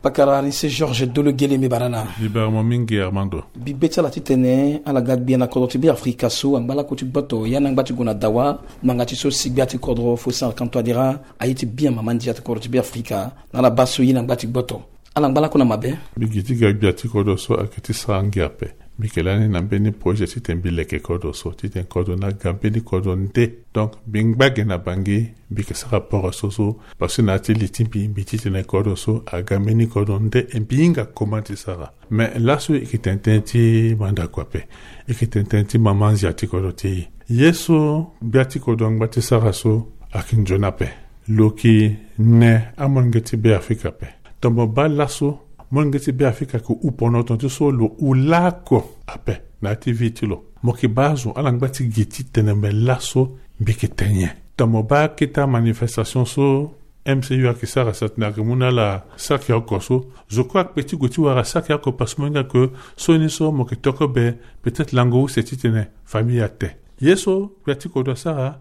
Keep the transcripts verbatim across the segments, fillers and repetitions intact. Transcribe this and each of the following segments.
Pakarani c'est Georges Dologele Mebarana. Libéramo mingi Armando. Bibeta la titene ala gagbia na kodoti bi Afrika so ambala koti boto yana ngati gona dawa mangati so sigbiati kodro fo sa kanto adira ayiti bien mamandi at kodoti bi Afrika na la baso yina ngati boto. Ala ngala kuna mabe. Bigiti gagbiati kodo so akati sangiape. Mikelani na beni projet titembile ke kodo so titen kodo na gambeni kodo nde. Donc bingbage na bangi bike sa rapport so so parce na ti litimbi bitite na kodo so a gambeni kodo nde e binga komati sara. Mais là so ikitententi manda kwape. Ikitententi mamanzi ati kodo ti. Yeso biati kodo ngbati sara so akin jonape. Loki ne amangeti be Afrika pe. Tombo ba laso mon ngeti be Afrika ko upono tonto so lo ulako ape na activity lo moki bazo ala ngbati giti tenembe laso biki tenye tomo ba kita manifestation so M C U akisara satna kemuna la saki akoso je crois que petit goti wara saki ako pasmonga que soni so moki toko be peut-être lango setitene famille ate yeso petit ko do sara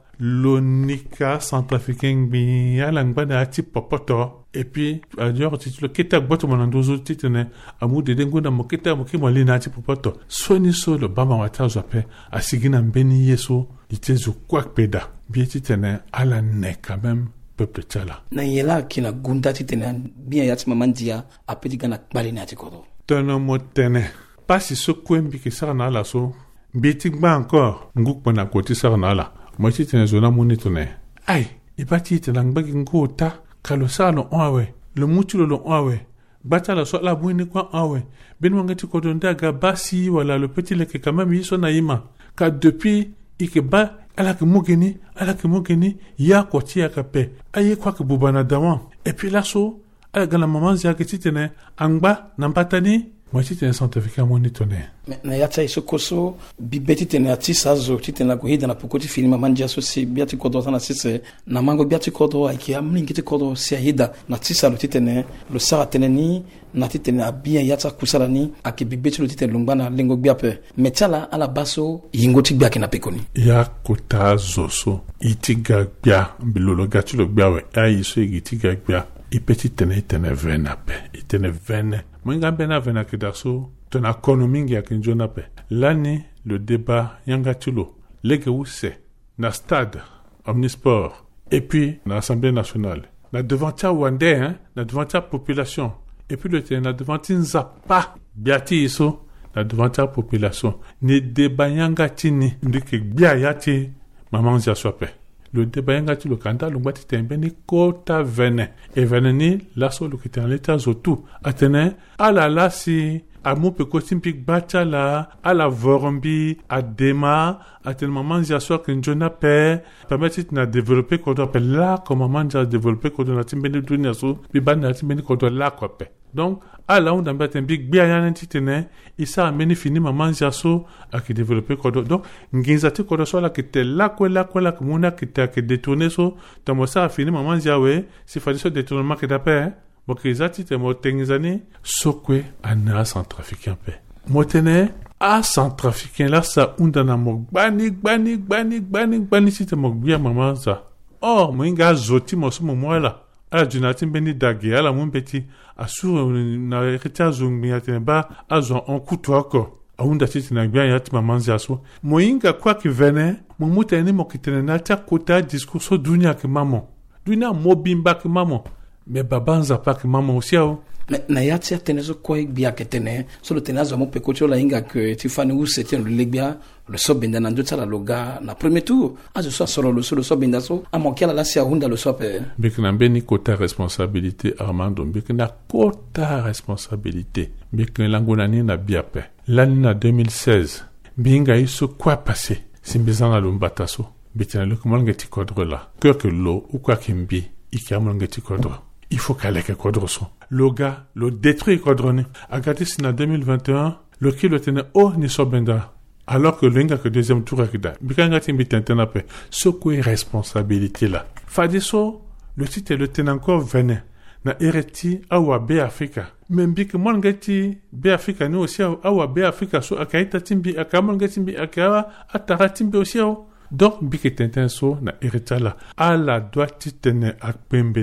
l'onika centrafricain bi ala ngbada ati popoto. Et puis, à dire, tu le quittes à botte mon andozo, tu tenais, à mou de dengo na mokita, moki mo lina ti popoto. Soni so le bama wata zape, a sigina mbeni yeso, ite zo kwak peda. Bien ti tenais, à la ne quand même, peuple tchala. Na yela kina gunda ti tenais, bien yati mamandia, a petit gana kbali na ti kodo. Tono mo tenais. Pas si so kwembi ki sa na la so, bitik ba encore, nguk pona koti sa na la. Moi ti tenais zona moni tenais. Aïe, ibati tenang bagi ngota. Kalo sa lo awe le mutulo lo awe bata la so la buini kwa awe ben wangati ko don daga basi wala le petit le que quand même yiso na ima ka depuis ikeba ala ke mogeni ala ke mogeni ya ko ti akape aye kwa ke bubana dawan et puis là so ala gana maman zia ke titene angba na patani moi titene scientifique mon étonné mais na yata iso koso bibeti tene atisa zo titene la kuhida na pokoti filima manja so si biati kodo sana sise na mango biati kodo aki amlingiti kodo si hida na tisa lo titene lo sara teneni na titene abia yata kusara ni aki bibeti lo titene lungbana lengo biape metala ala baso yingoti biaki na pekoni ya kota zoso itiga bia bilolo gatu lo biawe ai so itiga bia i petit tene tene vena pe itene vene Mwenga bena vena kidaso, ton économie ya kinjona pe. L'année, le débat yanga tulo, lege se, na stade, omnisport, et puis na l'Assemblée nationale. Na devantia wande, hein, na devantia population. Et puis le te, na devantia nzapa, biati iso, na devantia population. Ni débat yanga tini, ndike bia yati, maman zia sope. Le débat yanga tulo kanda, l'umbati tembeni kota vene. Et vene ni, lasso lo kite en l'état zotu. Atene, ala la si, a mo pe kotim pik bacha la, a la vorombi, a dema, atene maman zia soa kinjona pe, permettit na développer kodo pe la, comme maman zia développer kodo na timbeni dunia so, bi ban na timbeni kodo la kwa pe. Donc, à la on a big bien yan titene, isa ameni fini maman jaso a qui développer kodo. Donc, ngenzati kodo so la qui te la quoi la quoi la kumuna qui te qui détourner so, tamo sa a fini maman jawe, si fallait so détournement qui d'appel, bon que zati te mo tengizani, so kwe ana centrafricain pe. Motene a centrafricain là sa undana mo bani bani bani bani bani si te mo bien maman za. Oh, mo inga zoti mo so mo mo la. Ala junatin beni dagi ala mun beti asuru na reta zungmi atenba azon on kutwako aunda titi na gya yati mamanzi aso moinga kwa kivene mumuta ni mokitene na ta kota discourso dunia ke mamo dunia mobimba ke mamo me babanza pa ke mamo osiao na yati atenezo kwa bia ketene so le tenazo mo pekocho la inga que tifani u setien le legbia le sobenda na ndotsa la loga na premier tour a je sois solo le solo sobenda so a manqué la sia hunda le sope bikna beni kota responsabilité Armando bikna kota responsabilité bikna langona ni na biape l'année na deux mille seize binga iso quoi passé simbizana lumbata so bitina le comment ngeti kodre la cœur que l'eau ou quoi kimbi ikamo ngeti kodre il faut qu'elle ait kodre so le gars le détruit kodrone agati sina deux mille vingt et un le qui le tenait oh ni sobenda alors que l'inga que deuxième tour akida bikanga timbi tentena pe ce quoi responsabilité là fadiso le titre le tenait encore venait na ereti awa be Afrika même bik mon ngati be Afrika ni aussi awa be Afrika so akaita timbi akamon ngati timbi akawa atara timbi aussi donc bik tenten so na ereta la ala doit titene akpembe toi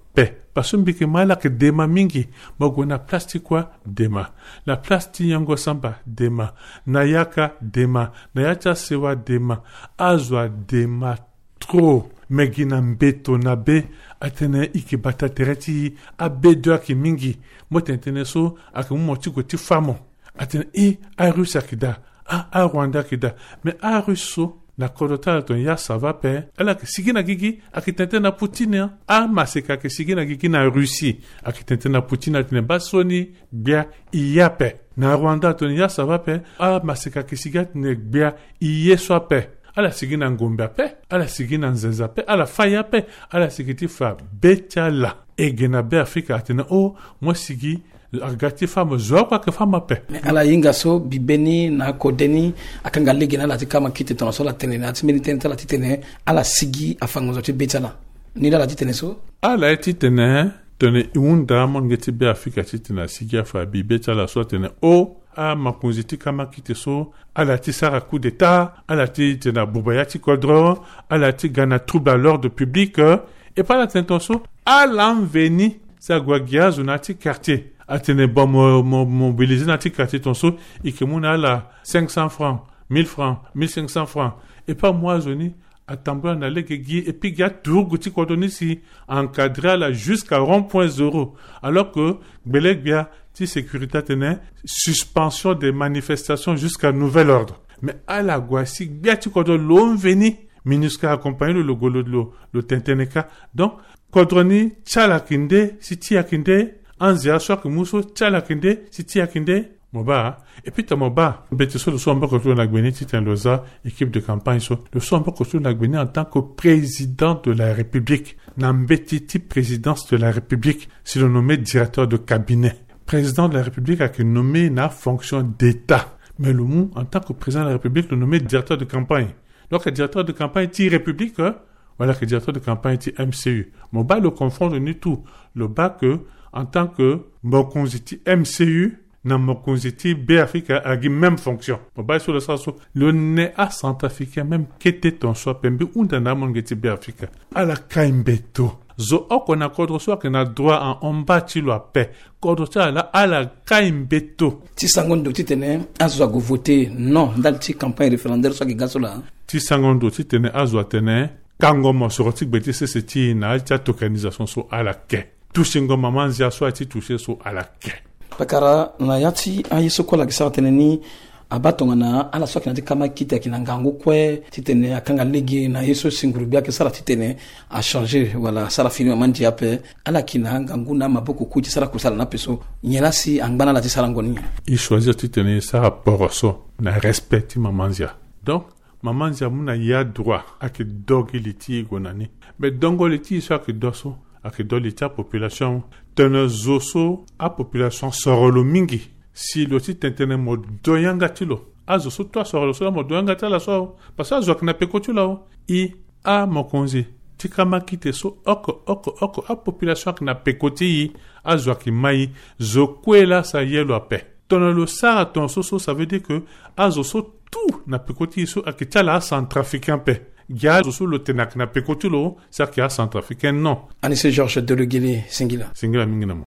pe parce que mala que dema mingi mogo na plastique quoi dema la plastique yango samba dema na yaka dema na yacha sewa dema azwa dema trop megina mbeto na be atene ikibata tereti abedo ki mingi motentene so akamu motiko ti famo atene i a rusa kida a a Rwanda kida mais a russo na kodota ton ya ça va pe ala ke sigina gigi akitente na Poutine a maseka ke sigina gigi na Russie akitente na Poutine atene basoni bia iyape na Rwanda ton ya ça va pe a maseka ke sigat ne bia iyeso pe ala sigina ngomba pe ala sigina nzenza pe ala faya pe ala sigiti fa betala egena be Afrika atene o mo sigi agati fama zo kwa ke fama pe ala yinga so bibeni na kodeni akanga legi na lati kama kite tono so la tenene ati militante la titene ala sigi afango zo betala ni la titene so ala titene tene unda mon ngeti be Afrika titena sigi afa bi betala so tene o a makunziti kama kite so ala ti sara coup d'état ala ti tena bubayati kodro ala ti gana trouble à l'ordre public et pas la tentation à l'enveni sa gwagia zonati quartier atene bon mo mobiliser nati quartier ton so et que mon a la cinq cents francs mille francs mille cinq cents francs et pas moi zoni atambla na legegi et puis ga tour gouti kodoni si encadré la jusqu'à rond point zéro alors que beleg bien ti sécurité tenait suspension des manifestations jusqu'à nouvel ordre mais à la guasi bien ti kodo l'on veni minuska accompagné le logo de lo le tenteneka donc kodroni chala kinde si ti akinde anzia so que muso chala kinde si ti akinde moba et puis ta moba beteso le so mba ko na gbeni ti ten loza équipe de campagne so le so mba ko na gbeni en tant que président de la République na mbeti ti présidence de la République si le nommé directeur de cabinet président de la République a que nommé na fonction d'état mais le mou en tant que président de la République le nommé directeur de campagne donc le directeur de campagne ti République hein? Voilà que directeur de campagne ti M C U moba le confondre ni tout le bas que en tant que mokonziti M C U na mokonziti B Afrique a la même fonction moba sur le sens le ne a centrafricain même qu'était ton soit pembe unda na mongeti B Afrique à la kaimbeto zo okona kodro so que na droit en ombati lo paix kodro ça la à la kaimbeto ti sangondo ti tene azwa go voter non dans ti campagne référendaire so ki gasola ti sangondo ti tene azwa tene kango mo so ti gbeti se se ti na ta tokenisation so à la ke touchingo maman zia so ti toucher so à la ke pakara na yati ayiso kola kisara tene ni abatonga na ala so kina kama kita kina ngango kwe titene akanga legi na yeso singurubia ke sara titene a changer wala sara fini mandi ape ala kina ngangu na maboko kuti sara kusala na peso nyelasi angbana la tisara ngoni il choisir titene sara poroso na respect mamanzia donc mamanzia muna ya droit à que dogi liti gonani mais dongo liti so que doso à que do liti population tene zoso a population sorolo mingi si le site internet mo doyanga tilo azo so toi sorolo so mo doyanga tala so parce que azo na peko tilo i a mo konzi tikama kite so oko oko oko a population na peko ti azo ki mai zo kwela sa yelo ape ton le sa ton so so ça veut dire que azo so tout na peko ti so akitala centrafricain pe Gya zo le tenak na peko tilo ça qui a centrafricain non Anissé Georges Delegele Singila Singila mingina